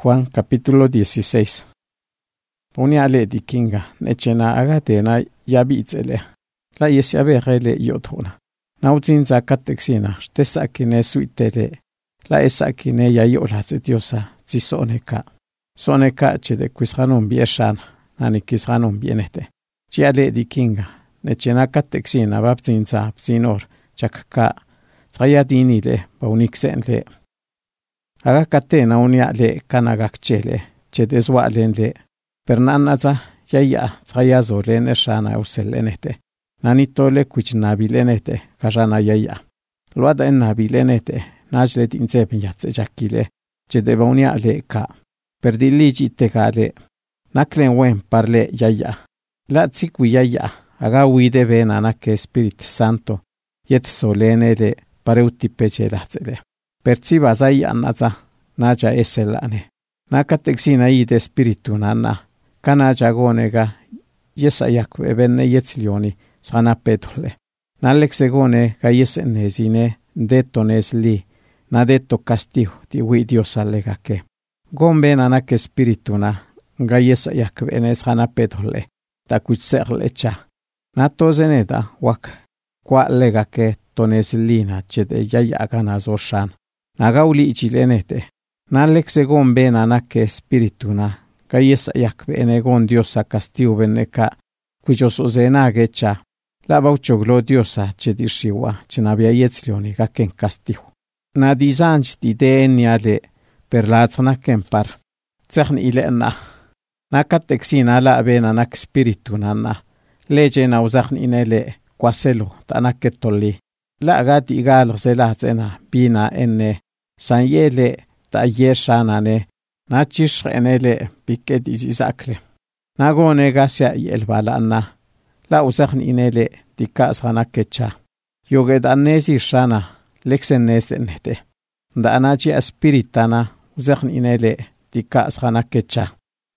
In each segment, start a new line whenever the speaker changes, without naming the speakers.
Juan capítulo 16. Ponia le di kinga nechena agatena yabitzele. La yesiabegele yotuna. Nautzinza kateksina stesakine suitele. La esakine yayolatze diosa zisoneka. Soneka chede quisranum bieshan, nani kisranum bienete. Chiale di kinga nechena kateksina babzinza bzinor chakka. Tsayadinile bauniksenle. Agakatena unia le kanagakchele, chedeswalenle. Pernanaza yaya tsayazole neshana uselenete. Nanitole kuchnabilenete, kajana yaya. Luada ennabilenete, najlet inzepinjatse jakile, chedebaunia le ka. Perdiliji tegale. Naklen wen parle yaya. La tsikwi yaya, agawide venana que Spirit Santo, yet solenele pareutipechelatzele. Perciba zai annaza, naja eselane. Nakateksina ide spiritu nanna, kanaja gonega, yesajakve venne yetzlioni, sana petole. Nalexegone ga yesenesine, detones li, na detto castigo, di Dios allegake. Gombe nanak spirituna, ga yesajakve sana petole, ta kuitserlecha. Natozeneda, wak, kwa legake tones lina, chede yayagana zoshan. Nagauli ichilenete. Nalexe gombe nanake spirituna. Kayesa yakbe enegon diosa castiu veneka. Cuijoso zenagecha. La bauchoglo diosa chedishiwa. Chinabia yetzlioni gaken castiu. Nadizanch di deniale. Perlatzna kempar. Tsechni ilena. Nakatexina la benanak spiritunana. Leje na uzachni inele. Kwaselo tanaketoli. La gati igal zelatzena bina enne sanyele ta yeshanane nachish enele piket izakle nagone gasia yelbalana la usachni inele tikasana kecha yoged anesi shana lexenesenete da anachi spiritana usachni inele tikasana kecha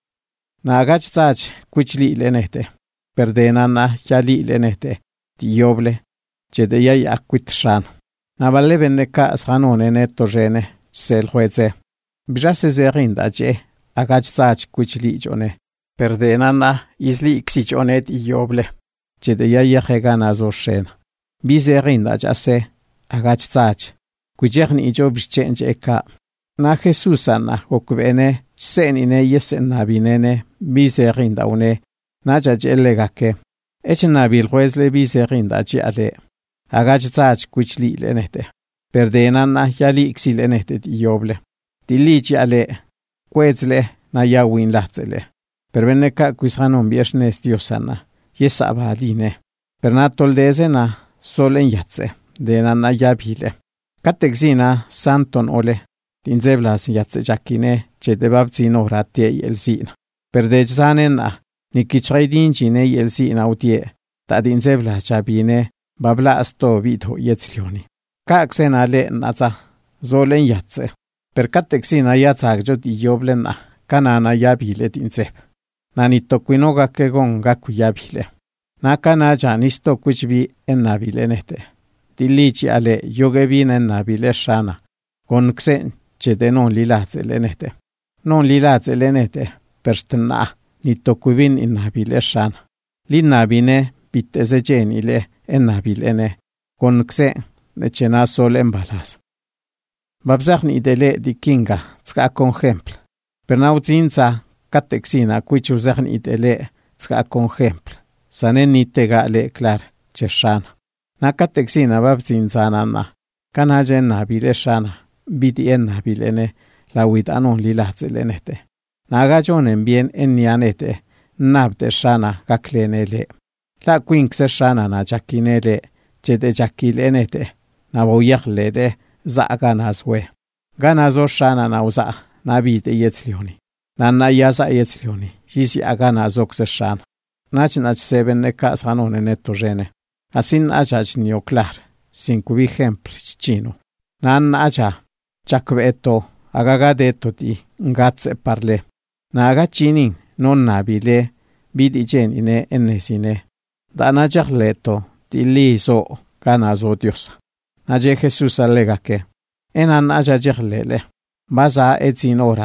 nagach tsach kuchli lenete perdenana yali lenete tioble Chedeyay akwitshan. Navale veneka asranone netorene, sel jueze. Bijase zerinda je, agachsach kuchlichone. Perdenana isli xichonet ioble. Chedeyay yegana zoshen. Bizerinda jase, agachsach. Kujerni ijobichenje eka. Na Jesusana okubene, senine yesenabinene, bizerinda une. Najajelegake. Echnabil juezle bizerinda ale. Agachsach kuchli lenete. Perdenana yali xilenete dioble. Dilichi ale. Quetzle na yawin latzele. Perveneka quishanon bieshnes diosana. Yesabaline. Pernatoldezena solen yatze. Denana yabile. Katexina santon ole. Tinzeblas yatze jakine. Chedebabzino ratie yelzina. Perdezanena. Nikichraidinchine yelzina utie. Tadinzeblas jabine. Babla asto vidho yetzlioni. Kaksena le naza, zolen yatze. Per kateksina yatzak jot ioblena, kanana yabile tinzeb. Nanito quinoga kegon gaku yabile. Nakana janisto kuchbi ennabilenete. Dilichi ale yogebin ennabile shana. Con xen chede non lilatze lenete. Non lilatze lenete, perstena, nito quibin innabile shana. Linnabine biteze genile. Ennabilene, con xe, nechena sol embalas. Babzachni idele di kinga, tzka conjempl. Pernauzinza, katexina, cuichuzachni idele, tzka conjempl. Sanen nitega le clar, cheshana. Na katexina babzinza nana, kanaje ennabile shana, bidi ennabilene, la widanon lilatzelenete. Nagajonen bien ennianete, nabde shana kaklenele. La quinxe shana na jakinele, chede jakilenete, na boyaklede, za ganazwe. Ganazo shana na uza, na bide yetzlioni. Na yaza yetzlioni, yisi aganazoxe shana. Nach sebene kasanone netojene. Asin ajaj nioklar, sin kubi hempl chino. Nan aja, chakveto, agagadeto di, ngatse parle. Na agachinin, non nabile, bidi jenine enesine. Dana jahleto, tilizo, ganazo Dios. Naje Jesús alega que, enan aja jahlele, baza etzin ora,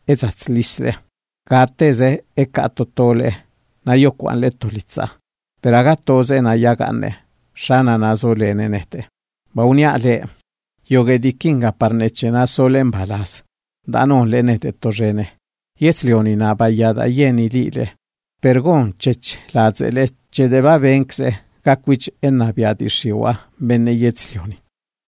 etzatzlisle. Gateze ekatotole na yokuanle tolitza. Pero agatoze na yagane. Shana na zolene nete. Bauniale. Yogedikinga parnechena solen balas. Danon le nete torrene. Yetzlioni na bayada yeni lile. Pergon chech lazele chedeba benkse. Kakwich ennabiadishiwa benne yetzlioni.